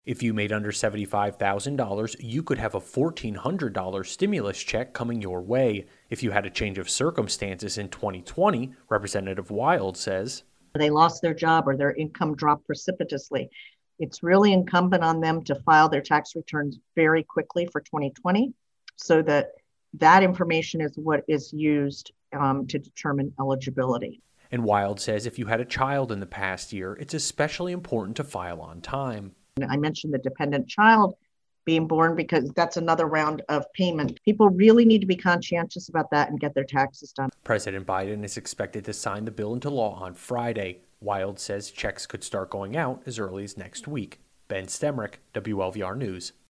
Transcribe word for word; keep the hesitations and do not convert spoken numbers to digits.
If you made under seventy-five thousand dollars, you could have a fourteen hundred dollars stimulus check coming your way. If you had a change of circumstances in twenty twenty, Representative Wild says, they lost their job or their income dropped precipitously. It's really incumbent on them to file their tax returns very quickly for twenty twenty so that that information is what is used um, to determine eligibility. And Wild says if you had a child in the past year, it's especially important to file on time. I mentioned the dependent child being born because that's another round of payment. People really need to be conscientious about that and get their taxes done. President Biden is expected to sign the bill into law on Friday. Wild says checks could start going out as early as next week. Ben Stemrick, W L V R News.